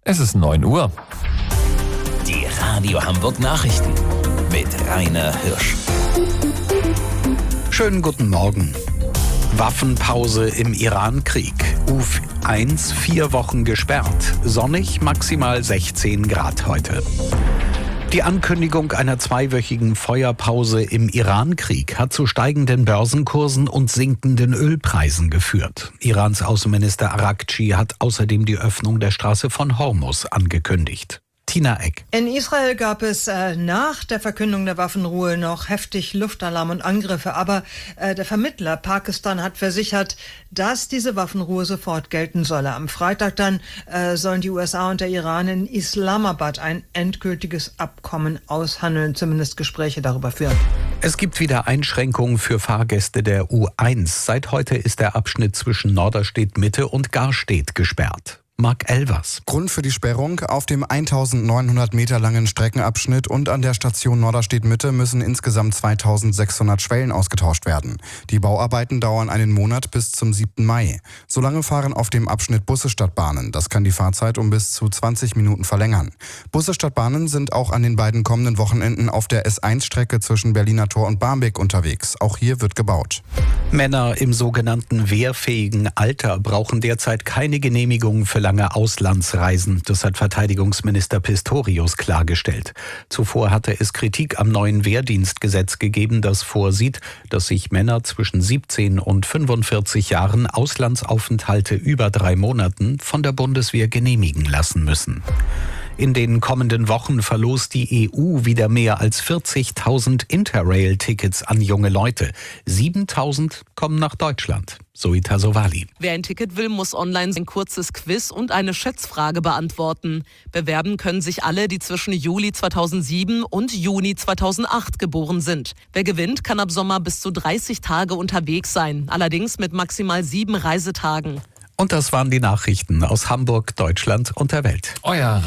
Es ist 9 Uhr. Die Radio Hamburg Nachrichten mit Rainer Hirsch. Schönen guten Morgen. Waffenpause im Iran-Krieg. U1 4 Wochen gesperrt. Sonnig, maximal 16 Grad heute. Die Ankündigung einer 2-wöchigen Feuerpause im Iran-Krieg hat zu steigenden Börsenkursen und sinkenden Ölpreisen geführt. Irans Außenminister Araghchi hat außerdem die Öffnung der Straße von Hormuz angekündigt. Tina Eck. In Israel gab es nach der Verkündung der Waffenruhe noch heftig Luftalarm und Angriffe. Aber der Vermittler Pakistan hat versichert, dass diese Waffenruhe sofort gelten solle. Am Freitag dann sollen die USA und der Iran in Islamabad ein endgültiges Abkommen aushandeln, zumindest Gespräche darüber führen. Es gibt wieder Einschränkungen für Fahrgäste der U1. Seit heute ist der Abschnitt zwischen Norderstedt Mitte und Garstedt gesperrt. Marc Elvers. Grund für die Sperrung: auf dem 1900 Meter langen Streckenabschnitt und an der Station Norderstedt Mitte müssen insgesamt 2600 Schwellen ausgetauscht werden. Die Bauarbeiten dauern einen Monat bis zum 7. Mai. Solange fahren auf dem Abschnitt Busse statt Bahnen. Das kann die Fahrzeit um bis zu 20 Minuten verlängern. Busse statt Bahnen sind auch an den beiden kommenden Wochenenden auf der S1-Strecke zwischen Berliner Tor und Barmbek unterwegs. Auch hier wird gebaut. Männer im sogenannten wehrfähigen Alter brauchen derzeit keine Genehmigung für lange Auslandsreisen. Das hat Verteidigungsminister Pistorius klargestellt. Zuvor hatte es Kritik am neuen Wehrdienstgesetz gegeben, das vorsieht, dass sich Männer zwischen 17 und 45 Jahren Auslandsaufenthalte über 3 Monaten von der Bundeswehr genehmigen lassen müssen. In den kommenden Wochen verlost die EU wieder mehr als 40.000 Interrail-Tickets an junge Leute. 7.000 kommen nach Deutschland. Zoe Tassovali. Wer ein Ticket will, muss online ein kurzes Quiz und eine Schätzfrage beantworten. Bewerben können sich alle, die zwischen Juli 2007 und Juni 2008 geboren sind. Wer gewinnt, kann ab Sommer bis zu 30 Tage unterwegs sein, allerdings mit maximal 7 Reisetagen. Und das waren die Nachrichten aus Hamburg, Deutschland und der Welt. Euer